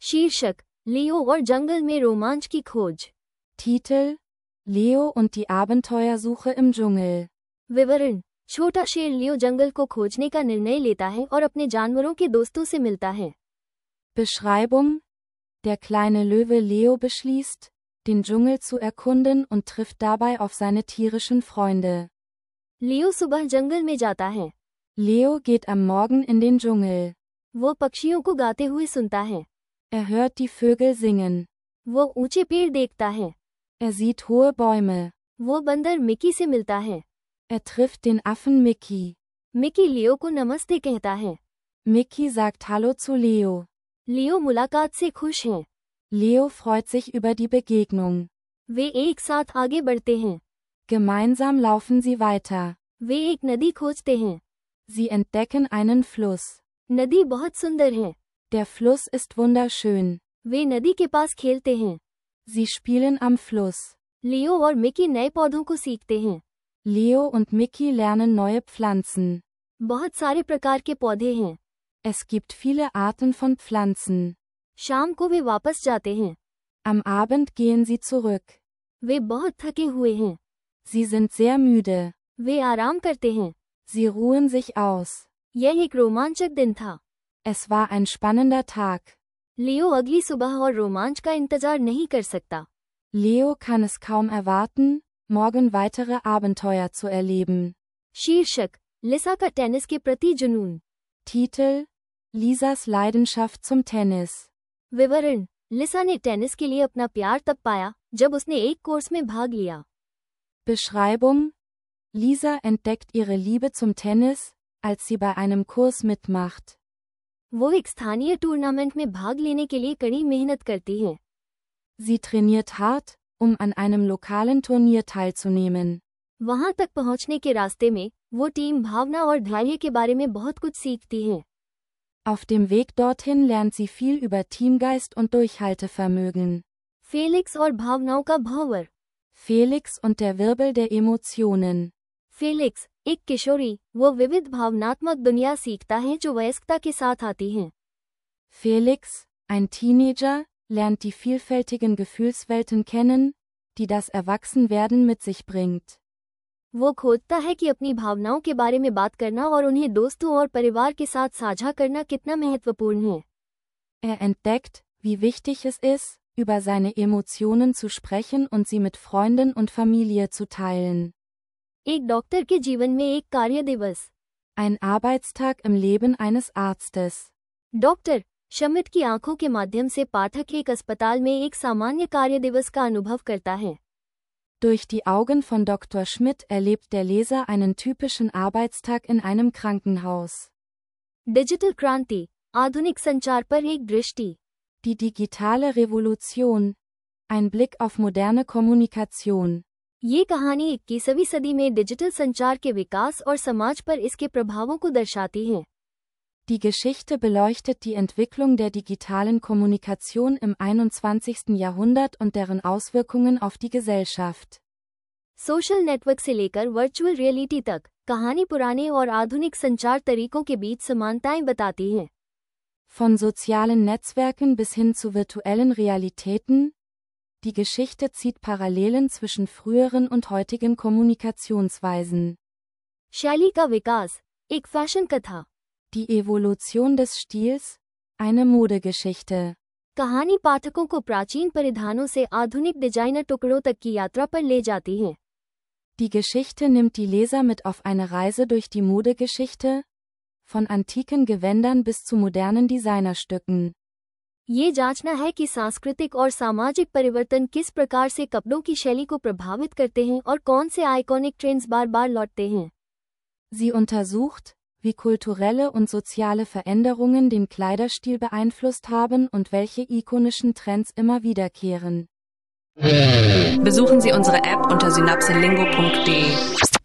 शीर्षक लियो और जंगल में रोमांच की खोज। Titel: Leo und die Abenteuersuche im Dschungel. विवरण: छोटा शेर लियो जंगल को खोजने का निर्णय लेता है और अपने जानवरों के दोस्तों से मिलता है। Beschreibung: Der kleine Löwe Leo beschließt, den Dschungel zu erkunden und trifft dabei auf seine tierischen Freunde. लियो सुबह जंगल में जाता है। Leo geht am Morgen in den Dschungel. वो पक्षियों को गाते हुए सुनता है। Er hört die Vögel singen. वो ऊंचे पेड़ देखता है। Er sieht hohe Bäume. वो बंदर मिकी से मिलता है। Er trifft den Affen Mickey. Mickey Leo को नमस्ते कहता है। Mickey sagt Hallo zu Leo. लियो मुलाकात से खुश है। Leo freut sich über die Begegnung. वे एक साथ आगे बढ़ते हैं। Gemeinsam laufen sie weiter. वे एक नदी खोजते हैं। Sie entdecken einen Fluss. नदी बहुत सुंदर है। Der Fluss ist wunderschön. वे नदी के पास खेलते हैं। Sie spielen am Fluss. लियो और मिकी नए पौधों को सीखते हैं। Leo und Mickey lernen neue Pflanzen. बहुत सारे प्रकार के पौधे हैं। Es gibt viele Arten von Pflanzen. शाम को वे वापस जाते हैं। Am Abend gehen sie zurück. वे बहुत थके हुए हैं। Sie sind sehr müde. वे आराम करते हैं। Sie ruhen sich aus. यह एक रोमांचक दिन था। Es war ein spannender Tag. लियो अगली सुबह और रोमांच का इंतजार नहीं कर सकता। Leo kann es kaum erwarten, morgen weitere Abenteuer zu erleben. शीर्षक: लिसा का टेनिस के प्रति जुनून। Titel: Lisas Leidenschaft zum Tennis. विवरण: लिसा ने टेनिस के लिए अपना प्यार तब पाया जब उसने एक कोर्स में भाग लिया। Beschreibung: Lisa entdeckt ihre Liebe zum Tennis, als sie bei einem Kurs mitmacht. वो एक स्थानीय टूर्नामेंट में भाग लेने के लिए कड़ी मेहनत करती है। Sie trainiert hart, um an einem lokalen Turnier teilzunehmen. वहां तक पहुंचने के रास्ते में वो टीम भावना और धैर्य के बारे में बहुत कुछ सीखती है। Auf dem Weg dorthin lernt sie viel über Teamgeist und Durchhaltevermögen. Felix और भावनाओं का भंवर। Felix und der Wirbel der Emotionen. Felix, एक किशोरी, वो विविध भावनात्मक दुनिया सीखता है जो वयस्कता के साथ आती है। Felix, ein Teenager, lernt die vielfältigen Gefühlswelten kennen, die das Erwachsenwerden mit sich bringt. वो खोजता है कि अपनी भावनाओं के बारे में बात करना और उन्हें दोस्तों और परिवार के साथ साझा करना कितना महत्वपूर्ण है। Er entdeckt, wie wichtig es ist, über seine Emotionen zu sprechen und sie mit Freunden und Familie zu teilen. एक डॉक्टर के जीवन में एक कार्य दिवस। Ein Arbeitstag im Leben eines Arztes. Doctor Shamit की आंखों के माध्यम से पाठक एक अस्पताल में एक सामान्य कार्य दिवस का अनुभव करता है। Durch die Augen von Dr. Schmidt erlebt der Leser einen typischen Arbeitstag in einem Krankenhaus. Digital क्रांति, आधुनिक संचार पर एक दृष्टि। Die digitale Revolution. Ein Blick auf moderne Kommunikation. ये कहानी 21वीं सदी में डिजिटल संचार के विकास और समाज पर इसके प्रभावों को दर्शाती है। Die Geschichte beleuchtet die Entwicklung der digitalen Kommunikation im 21. Jahrhundert und deren Auswirkungen auf die Gesellschaft. Social network से लेकर वर्चुअल रियलिटी तक, कहानी पुराने और आधुनिक संचार तरीकों के बीच समानताएं बताती है। Von sozialen Netzwerken bis hin zu virtuellen Realitäten. Die Geschichte zieht Parallelen zwischen früheren und heutigen Kommunikationsweisen. शैली का विकास, एक फैशन कथा। Die Evolution des Stils. Eine Modegeschichte. कहानी पाठकों को प्राचीन परिधानों से आधुनिक डिजाइनर टुकड़ों तक की यात्रा पर ले जाती है। Die Geschichte nimmt die Leser mit auf eine Reise durch die Modegeschichte, von antiken Gewändern bis zu modernen Designerstücken. ये जांचना है कि सांस्कृतिक और सामाजिक परिवर्तन किस प्रकार से कपड़ों की शैली को प्रभावित करते हैं और कौन से आइकॉनिक ट्रेंड्स बार-बार लौटते हैं। Sie untersucht, wie kulturelle und soziale Veränderungen den Kleiderstil beeinflusst haben und welche ikonischen Trends immer wiederkehren. Besuchen Sie unsere App unter synapselingo.de.